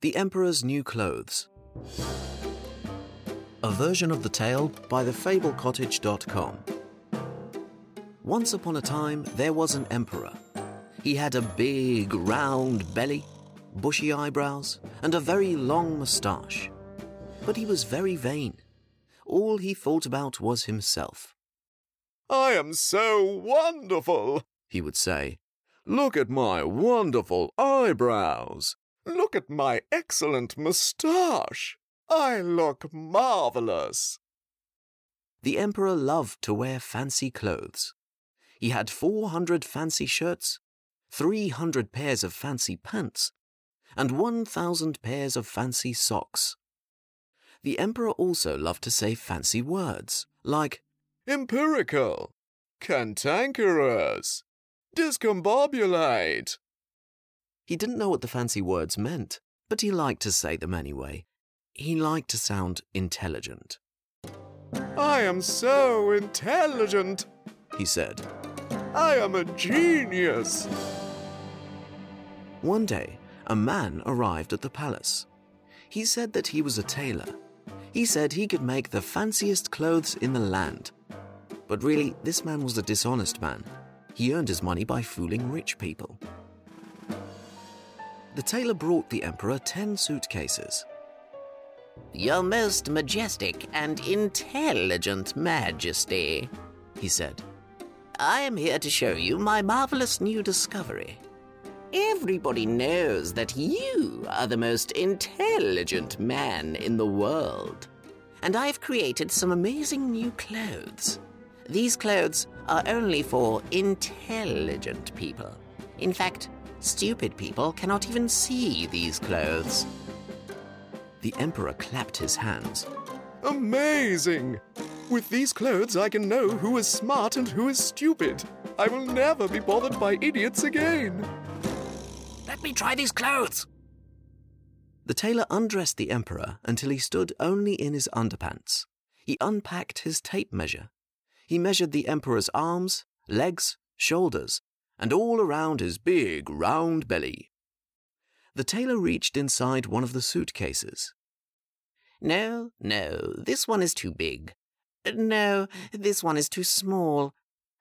The Emperor's New Clothes. A version of the tale by thefablecottage.com. Once upon a time, there was an emperor. He had a big, round belly, bushy eyebrows, and a very long moustache. But he was very vain. All he thought about was himself. "I am so wonderful," he would say. "Look at my wonderful eyebrows. Look at my excellent moustache. I look marvelous." The emperor loved to wear fancy clothes. He had 400 fancy shirts, 300 pairs of fancy pants, and 1,000 pairs of fancy socks. The emperor also loved to say fancy words, like empirical, cantankerous, discombobulate. He didn't know what the fancy words meant, but he liked to say them anyway. He liked to sound intelligent. "I am so intelligent," he said. "I am a genius." One day, a man arrived at the palace. He said that he was a tailor. He said he could make the fanciest clothes in the land. But really, this man was a dishonest man. He earned his money by fooling rich people. The tailor brought the emperor 10 suitcases. "Your most majestic and intelligent majesty," he said, "I am here to show you my marvelous new discovery. Everybody knows that you are the most intelligent man in the world, and I've created some amazing new clothes. These clothes are only for intelligent people. In fact, stupid people cannot even see these clothes." The emperor clapped his hands. "Amazing! With these clothes I can know who is smart and who is stupid. I will never be bothered by idiots again." "Let me try these clothes." The tailor undressed the emperor until he stood only in his underpants. He unpacked his tape measure. He measured the emperor's arms, legs, shoulders, and all around his big, round belly. The tailor reached inside one of the suitcases. No, this one is too big. No, this one is too small.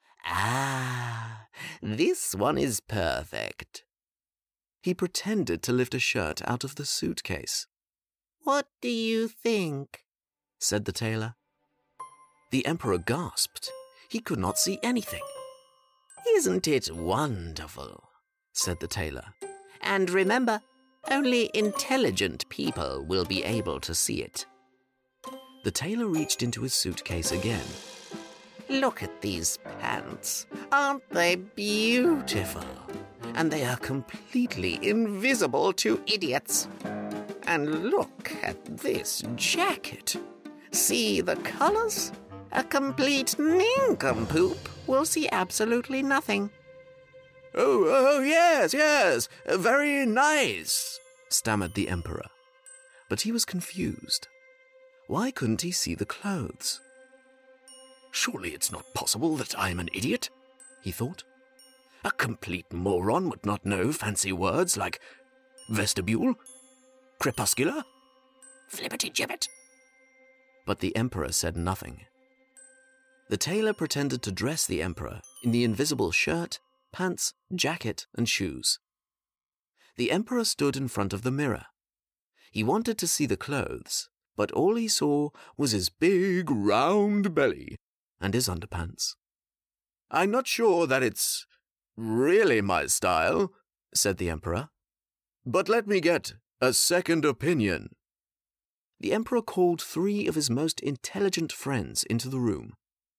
Ah, this one is perfect." He pretended to lift a shirt out of the suitcase. "What do you think?" said the tailor. The emperor gasped. He could not see anything. "Isn't it wonderful?" said the tailor. "And remember, only intelligent people will be able to see it." The tailor reached into his suitcase again. "Look at these pants. Aren't they beautiful? And they are completely invisible to idiots. And look at this jacket. See the colors? A complete nincompoop will see absolutely nothing." Oh, yes, very nice," stammered the emperor. But he was confused. Why couldn't he see the clothes? "Surely it's not possible that I am an idiot," he thought. "A complete moron would not know fancy words like vestibule, crepuscular, flippity-gibbet." But the emperor said nothing. The tailor pretended to dress the emperor in the invisible shirt, pants, jacket, and shoes. The emperor stood in front of the mirror. He wanted to see the clothes, but all he saw was his big, round belly and his underpants. "I'm not sure that it's really my style," said the emperor. "But let me get a second opinion." The emperor called 3 of his most intelligent friends into the room.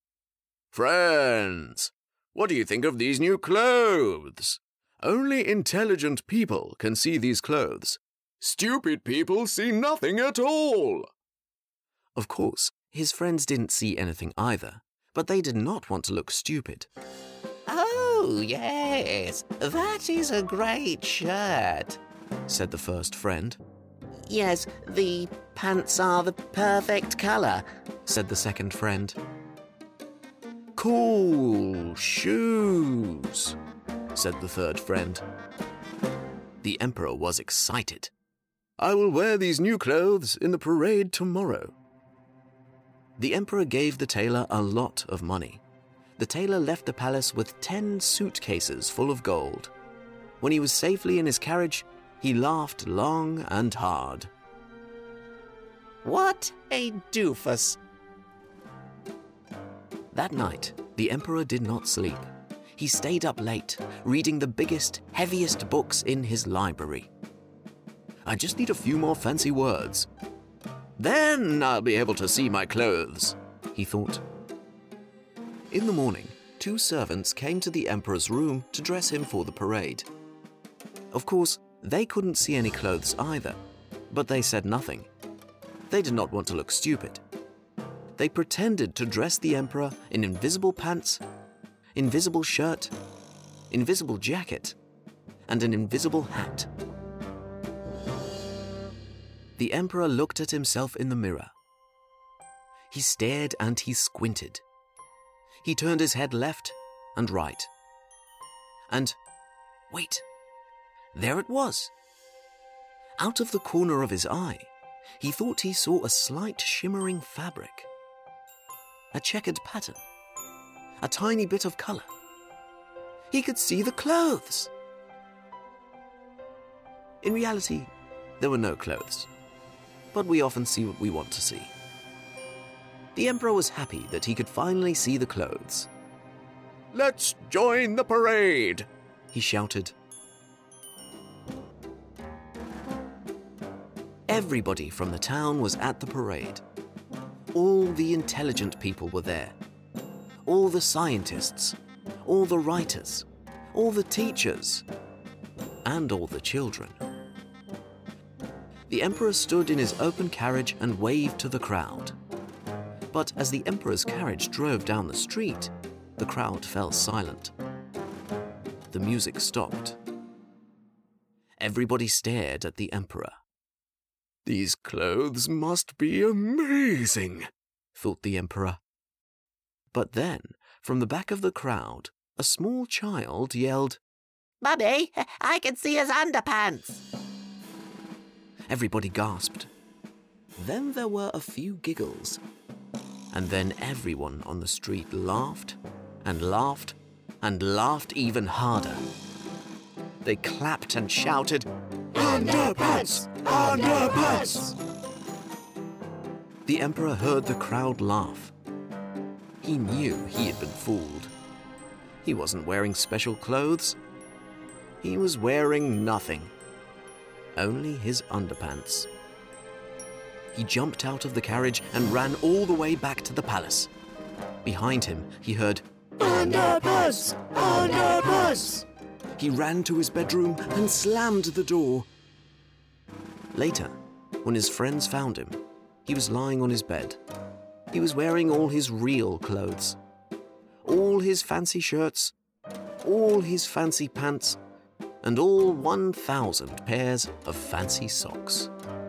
"Friends, what do you think of these new clothes? Only intelligent people can see these clothes. Stupid people see nothing at all." Of course, his friends didn't see anything either, but they did not want to look stupid. "Oh, yes, that is a great shirt," said the first friend. "Yes, the pants are the perfect color," said the second friend. "Cool shoes," said the third friend. The emperor was excited. I will wear these new clothes in the parade tomorrow." The emperor gave the tailor a lot of money. The tailor left the palace with 10 suitcases full of gold. When he was safely in his carriage, he laughed long and hard. What a doofus! That night, the emperor did not sleep. He stayed up late, reading the biggest, heaviest books in his library. "I just need a few more fancy words. Then I'll be able to see my clothes," he thought. In the morning, 2 servants came to the emperor's room to dress him for the parade. Of course, they couldn't see any clothes either, but they said nothing. They did not want to look stupid. They pretended to dress the emperor in invisible pants, invisible shirt, invisible jacket, and an invisible hat. The emperor looked at himself in the mirror. He stared and he squinted. He turned his head left and right. And, wait, there it was. Out of the corner of his eye, he thought he saw a slight shimmering fabric. A checkered pattern. A tiny bit of color. He could see the clothes. In reality, there were no clothes. But we often see what we want to see. The emperor was happy that he could finally see the clothes. "Let's join the parade," he shouted. Everybody from the town was at the parade. All the intelligent people were there. All the scientists, all the writers, all the teachers, and all the children. The emperor stood in his open carriage and waved to the crowd. But as the emperor's carriage drove down the street, the crowd fell silent. The music stopped. Everybody stared at the emperor. "These clothes must be amazing," thought the emperor. But then, from the back of the crowd, a small child yelled, Mummy, I can see his underpants. Everybody gasped. Then there were a few giggles. And then everyone on the street laughed and laughed and laughed even harder. They clapped and shouted, "Underpants! Underpants!" The emperor heard the crowd laugh. He knew he had been fooled. He wasn't wearing special clothes. He was wearing nothing. Only his underpants. He jumped out of the carriage and ran all the way back to the palace. Behind him, he heard, "Underpants! Underpants!" He ran to his bedroom and slammed the door. Later, when his friends found him, he was lying on his bed. He was wearing all his real clothes. All his fancy shirts, all his fancy pants, and all 1,000 pairs of fancy socks.